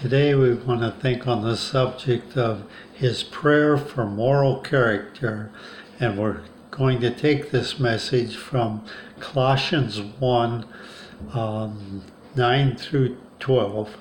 Today we want to think on the subject of his prayer for moral character, and we're going to take this message from Colossians 1, 9 through 12.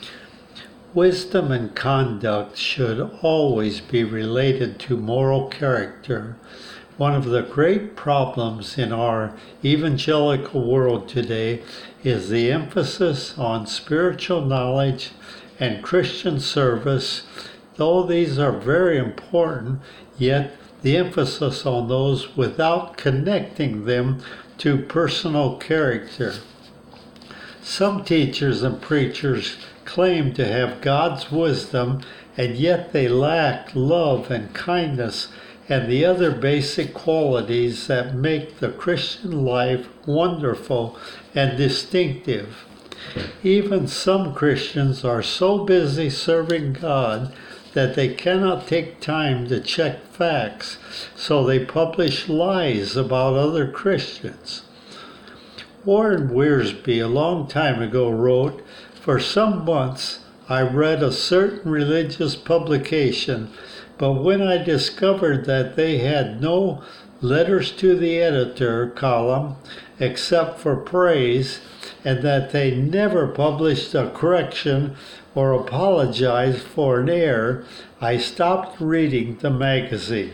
Wisdom and conduct should always be related to moral character. One of the great problems in our evangelical world today is the emphasis on spiritual knowledge and Christian service. Though these are very important, yet the emphasis on those without connecting them to personal character. Some teachers and preachers claim to have God's wisdom, and yet they lack love and kindness and the other basic qualities that make the Christian life wonderful and distinctive. Even some Christians are so busy serving God that they cannot take time to check facts, so they publish lies about other Christians. Warren Wiersbe a long time ago wrote, "For some months I read a certain religious publication, but when I discovered that they had no letters to the editor column except for praise, and that they never published a correction or apologized for an error, I stopped reading the magazine."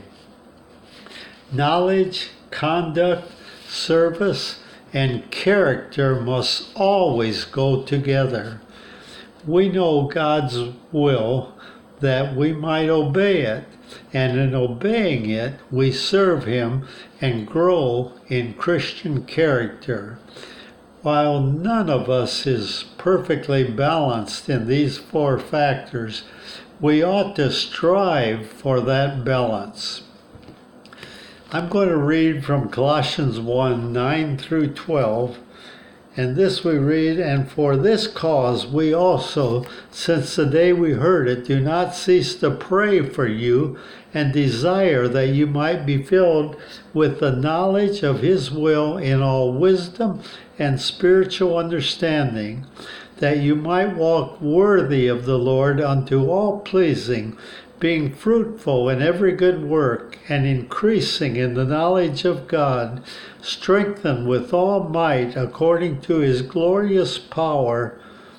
Knowledge, conduct, service, and character must always go together. We know God's will that we might obey it, and in obeying it, we serve Him and grow in Christian character. While none of us is perfectly balanced in these four factors, we ought to strive for that balance. I'm going to read from Colossians 1, 9 through 12, and this we read, "And for this cause we also, since the day we heard it, do not cease to pray for you and desire that you might be filled with the knowledge of His will in all wisdom and spiritual understanding, that you might walk worthy of the Lord unto all pleasing, being fruitful in every good work, and increasing in the knowledge of God, strengthened with all might according to His glorious power,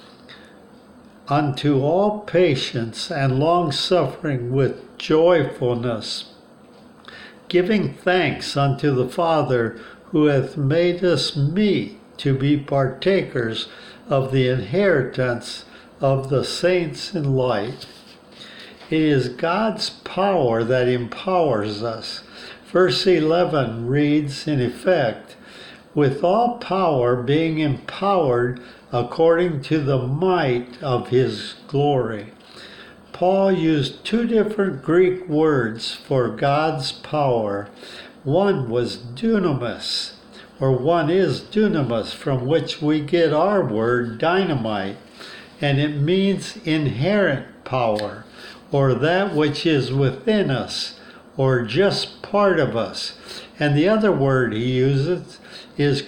unto all patience and long-suffering with joyfulness, giving thanks unto the Father, who hath made us meet to be partakers of the inheritance of the saints in light." It is God's power that empowers us. Verse 11 reads, in effect, "with all power being empowered according to the might of His glory." Paul used two different Greek words for God's power. One was dunamis, or one is dunamis, from which we get our word dynamite, and it means inherent power, or that which is within us, or just part of us. And the other word he uses is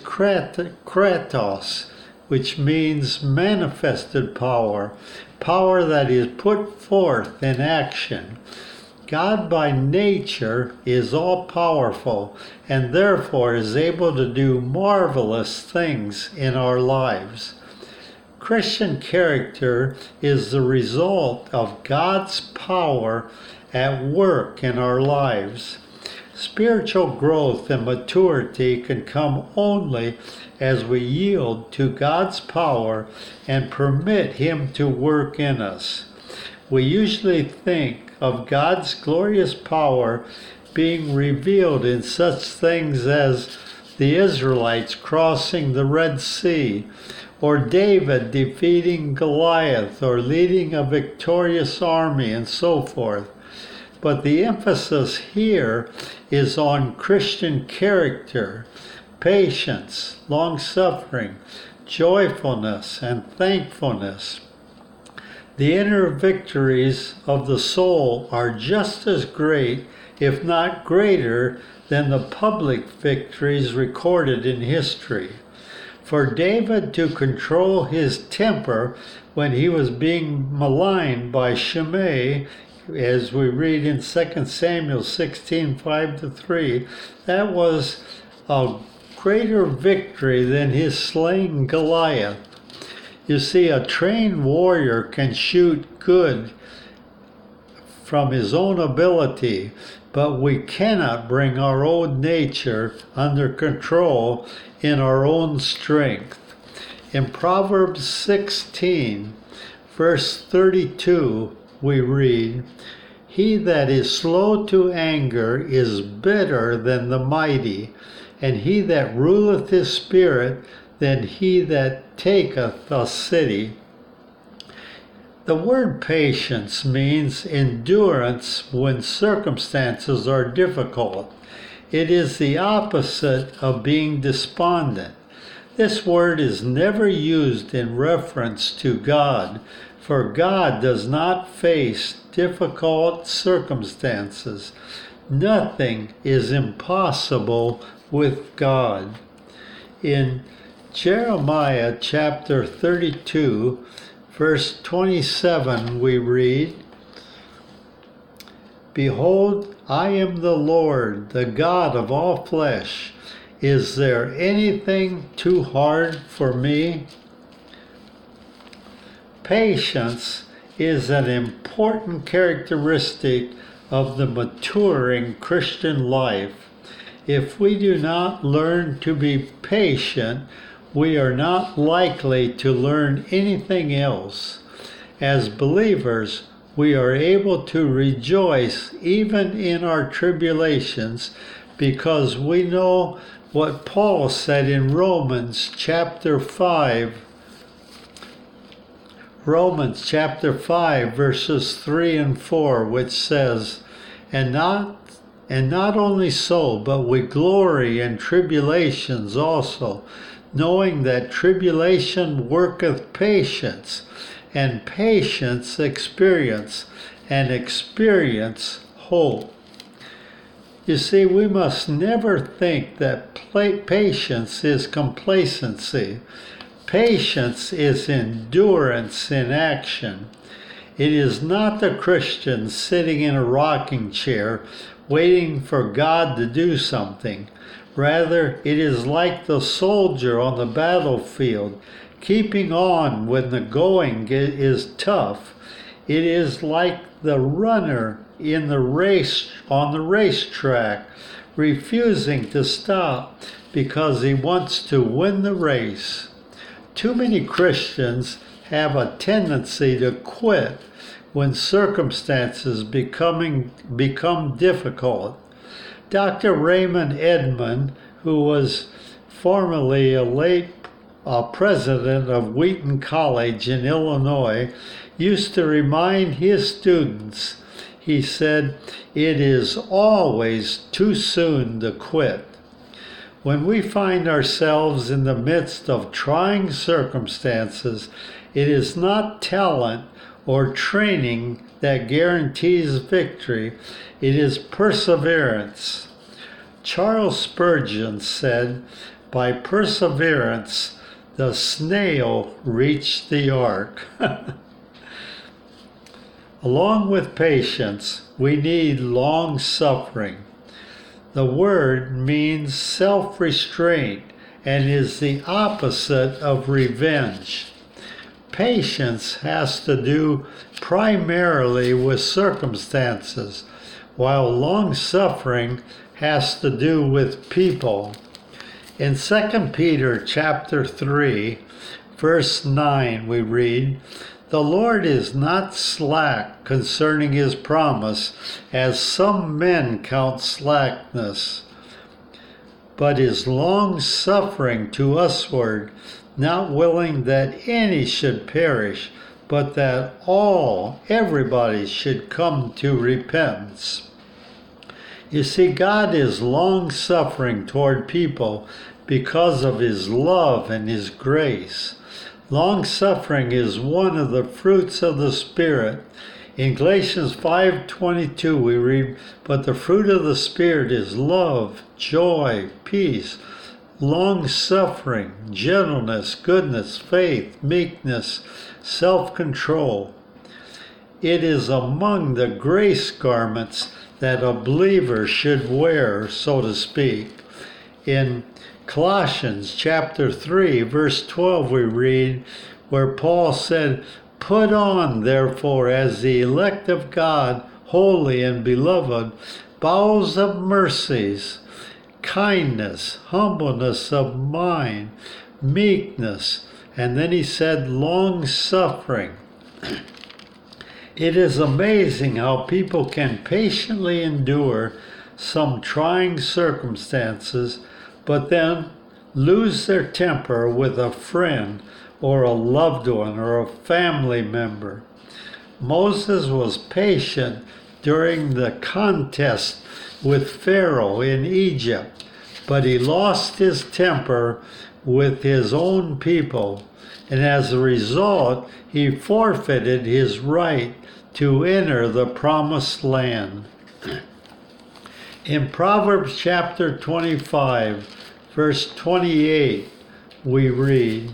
kratos, which means manifested power, power that is put forth in action. God by nature is all-powerful, and therefore is able to do marvelous things in our lives. Christian character is the result of God's power at work in our lives. Spiritual growth and maturity can come only as we yield to God's power and permit Him to work in us. We usually think of God's glorious power being revealed in such things as the Israelites crossing the Red Sea, or David defeating Goliath, or leading a victorious army, and so forth. But the emphasis here is on Christian character, patience, long-suffering, joyfulness, and thankfulness. The inner victories of the soul are just as great, if not greater, than the public victories recorded in history. For David to control his temper when he was being maligned by Shimei, as we read in 2 Samuel 16, 5-3, that was a greater victory than his slaying Goliath. You see, a trained warrior can shoot good from his own ability, but we cannot bring our own nature under control in our own strength. In Proverbs 16, verse 32, we read, "He that is slow to anger is better than the mighty, and he that ruleth his spirit than he that taketh a city." The word patience means endurance when circumstances are difficult. It is the opposite of being despondent. This word is never used in reference to God, for God does not face difficult circumstances. Nothing is impossible with God. In Jeremiah chapter 32, verse 27, we read, "Behold, I am the Lord, the God of all flesh. Is there anything too hard for me?" Patience is an important characteristic of the maturing Christian life. If we do not learn to be patient, we are not likely to learn anything else. As believers, we are able to rejoice even in our tribulations because we know what Paul said in Romans chapter 5, verses 3 and 4, which says, And not only so, but we glory in tribulations also, knowing that tribulation worketh patience, and patience experience, and experience hope. You see, we must never think that patience is complacency. Patience is endurance in action. It is not the Christian sitting in a rocking chair waiting for God to do something. Rather, it is like the soldier on the battlefield, keeping on when the going is tough. It is like the runner in the race on the racetrack, refusing to stop because he wants to win the race. Too many Christians have a tendency to quit when circumstances become difficult. Dr. Raymond Edman, who was formerly a late president of Wheaton College in Illinois, used to remind his students, he said, "It is always too soon to quit." When we find ourselves in the midst of trying circumstances, it is not talent or training that guarantees victory. It is perseverance. Charles Spurgeon said, "By perseverance, the snail reached the ark." Along with patience, we need long suffering. The word means self-restraint and is the opposite of revenge. Patience has to do primarily with circumstances, while long-suffering has to do with people. In 2 Peter chapter 3, verse 9, we read, "The Lord is not slack concerning his promise, as some men count slackness, but is long-suffering to usward, not willing that any should perish, but that everybody should come to repentance." You see, God is long-suffering toward people because of his love and his grace. Long-suffering is one of the fruits of the Spirit. In Galatians 5:22 we read, "But the fruit of the Spirit is love, joy, peace, long-suffering, gentleness, goodness, faith, meekness, self-control. It is among the grace garments that a believer should wear, so to speak. In Colossians chapter 3, verse 12, we read where Paul said, "Put on, therefore, as the elect of God, holy and beloved, bowels of mercies, kindness, humbleness of mind, meekness," and then he said long-suffering. It is amazing how people can patiently endure some trying circumstances, but then lose their temper with a friend or a loved one or a family member. Moses was patient during the contest with Pharaoh in Egypt, but he lost his temper with his own people, and as a result, he forfeited his right to enter the promised land. In Proverbs chapter 25, verse 28, we read,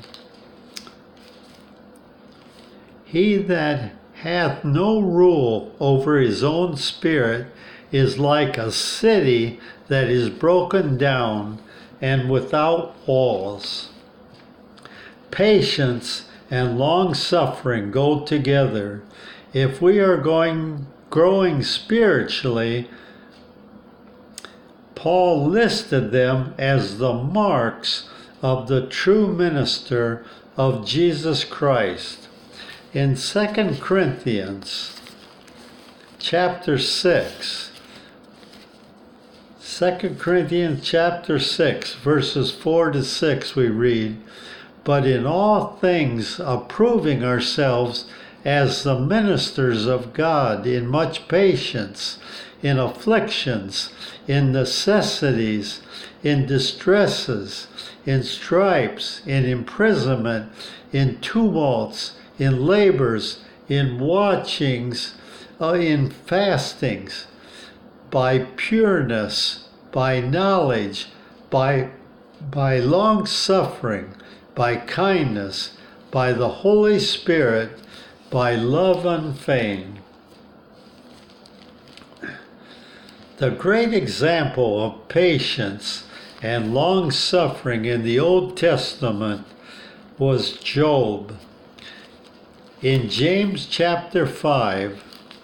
"He that hath no rule over his own spirit is like a city that is broken down and without walls." Patience and long-suffering go together. If we are growing spiritually, Paul listed them as the marks of the true minister of Jesus Christ. In 2 Corinthians chapter 6, 2 Corinthians chapter 6, verses 4 to 6, we read, "But in all things approving ourselves as the ministers of God, in much patience, in afflictions, in necessities, in distresses, in stripes, in imprisonment, in tumults, in labors, in watchings, in fastings, by pureness, by knowledge, by long suffering, by kindness, by the Holy Spirit, by love unfeigned." The great example of patience and long-suffering in the Old Testament was Job. In James chapter 5,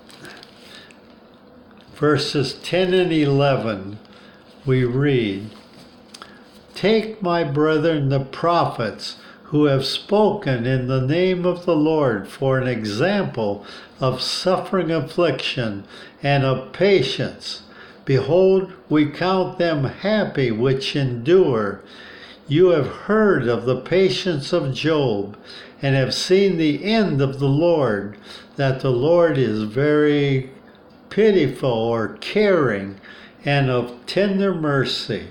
verses 10 and 11, we read, "Take, my brethren, the prophets who have spoken in the name of the Lord for an example of suffering, affliction, and of patience. Behold, we count them happy which endure. You have heard of the patience of Job, and have seen the end of the Lord, that the Lord is very pitiful or caring, and of tender mercy."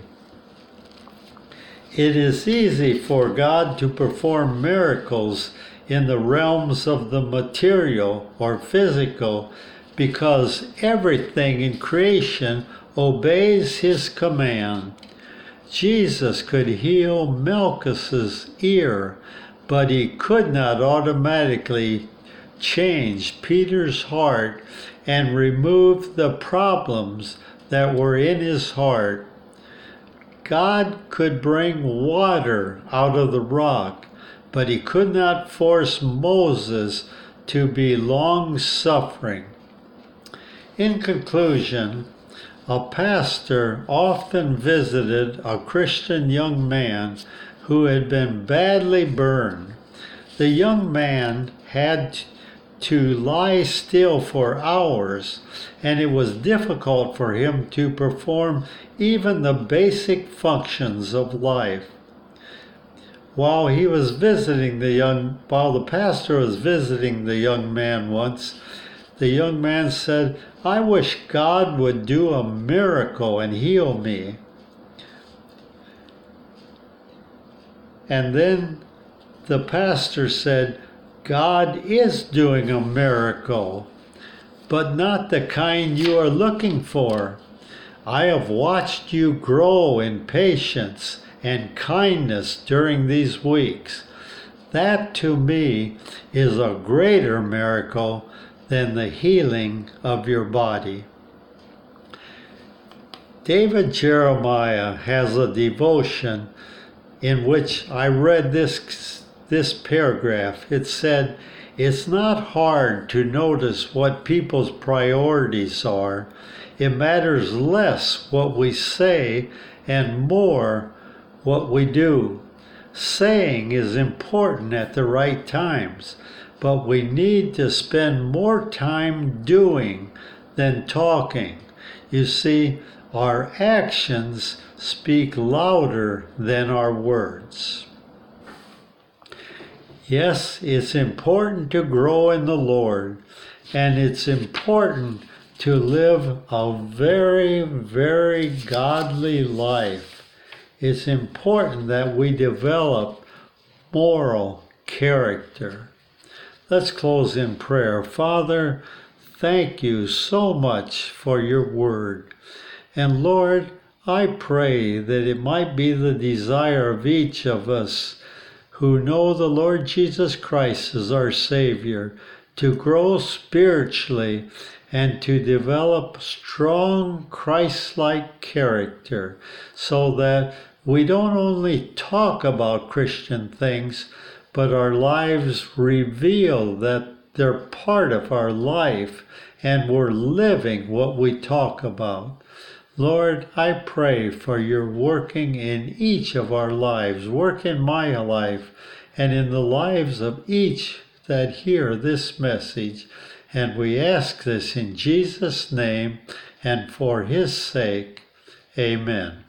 It is easy for God to perform miracles in the realms of the material or physical because everything in creation obeys his command. Jesus could heal Malchus's ear, but he could not automatically change Peter's heart and remove the problems that were in his heart. God could bring water out of the rock, but he could not force Moses to be long-suffering. In conclusion, a pastor often visited a Christian young man who had been badly burned. The young man had to lie still for hours, and it was difficult for him to perform even the basic functions of life. While the pastor was visiting the young man once, the young man said, "I wish God would do a miracle and heal me." And then the pastor said, "God is doing a miracle, but not the kind you are looking for. I have watched you grow in patience and kindness during these weeks. That to me is a greater miracle than the healing of your body. David Jeremiah has a devotion in which I read this paragraph. It said, "It's not hard to notice what people's priorities are. It matters less what we say and more what we do. Saying is important at the right times, but we need to spend more time doing than talking. You see, our actions speak louder than our words." Yes, it's important to grow in the Lord, and it's important to live a very, very godly life. It's important that we develop moral character. Let's close in prayer. Father, thank you so much for your word. And Lord, I pray that it might be the desire of each of us who know the Lord Jesus Christ as our Savior to grow spiritually and to develop strong Christ-like character so that we don't only talk about Christian things, but our lives reveal that they're part of our life and we're living what we talk about. Lord, I pray for your working in each of our lives, work in my life, and in the lives of each that hear this message. And we ask this in Jesus' name and for his sake. Amen.